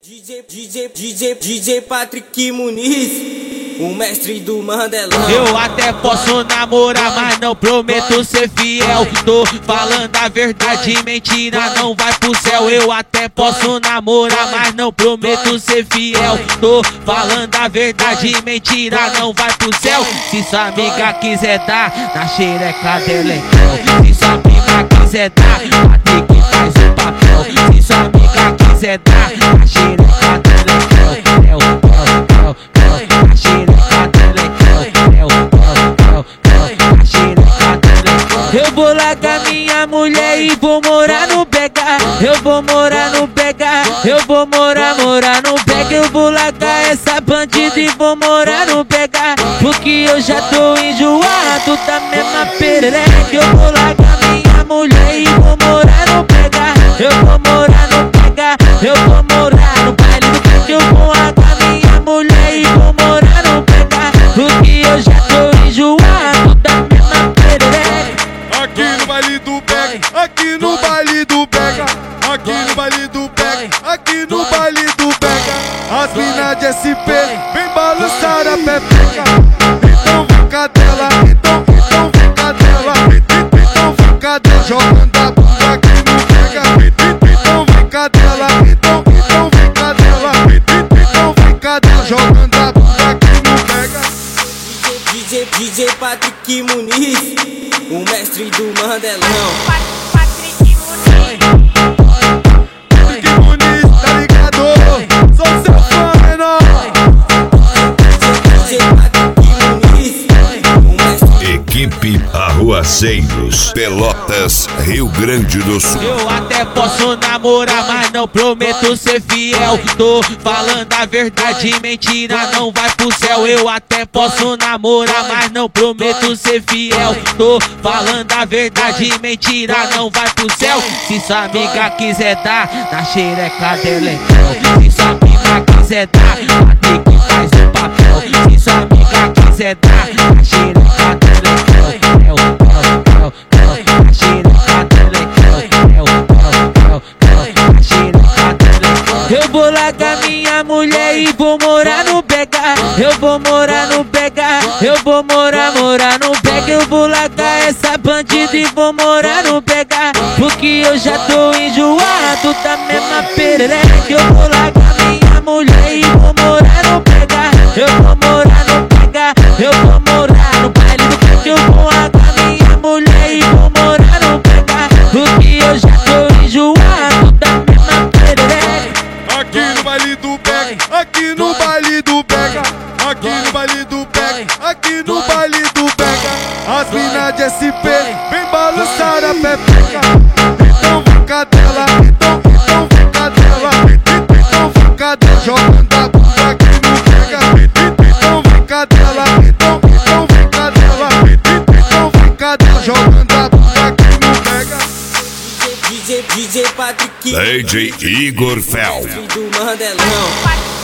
DJ Patrick Muniz, o mestre do Mandelão. Eu até posso namorar, mas não prometo ser fiel. Tô falando a verdade, mentira não vai pro céu. Eu até posso namorar, mas não prometo ser fiel. Tô falando a verdade, mentira não vai pro céu. Se sua amiga quiser dar, na xereca dela é céu. Se sua amiga quiser dar, Patrick faz o papel. Se sua amiga quiser dar, na xereca dela é céu. Na xereca dela é céu. Eu vou largar minha mulher e vou morar no BH. Eu vou morar no BH. Eu vou morar no BH. Eu vou largar essa bandida e vou morar no BH. Porque eu já tô enjoado da mesma perereca. Eu vou largar minha mulher e vou morar no BH. Eu vou morar no BH. Eu vou morar no baile do BH. Eu vou largar minha mulher e vou morar no BH. Porque eu já tô enjoado da mesma perereca. Aqui no baile do BH, aqui no baile do BH, aqui no baile do BH, aqui no baile do BH. As mina de SP vem balançar a pepeca. Então vem cadela, então vem cadela, então vem cadela, jogando a bunda aqui no BH. Então vem cadela, então vem cadela, então vem cadela, jogando a bunda aqui no BH. DJ Patrick Muniz, o mestre do Mandelão. Patrick Muniz, tá ligado? Sou seu fã menor. DJ Patrick Muniz, o mestre. Equipe Arruaceiros, Pelotas, Rio Grande do Sul. Eu até posso namorar, mas não prometo ser fiel. Tô falando a verdade, mentira não vai pro céu. Eu até posso namorar, mas não prometo ser fiel. Tô falando a verdade, mentira não vai pro céu. Se sua amiga quiser dar, na xereca dela é céu. Se sua amiga quiser dar, Patrick faz o papel. Se sua amiga quiser dar, na xereca dela é céu. Na xereca dela é céu. Eu vou largar minha mulher e vou morar no BH. Eu vou morar no BH. Eu vou morar no BH. Eu vou largar essa bandida e vou morar no BH. Porque eu já tô enjoado da mesma perereca. Eu vou largar minha mulher e vou morar no BH. Eu vou morar no BH. Eu vou morar no baile do BH. Eu vou largar minha mulher e vou morar no BH. Porque eu já tô enjoado da mesma perereca. Aqui no baile do BH, aqui no baile do BH, aqui no baile do BH, aqui no baile do BH. As mina de SP vem balançar a pepeca. Então vem cadela, então vem cadela, então vem cadela, jogando a bunda aqui no BH. Então vem cadela, então vem cadela, então vem cadela, jogando a bunda aqui no BH. DJ Patrick DJ Igor Fel. do Mandelão.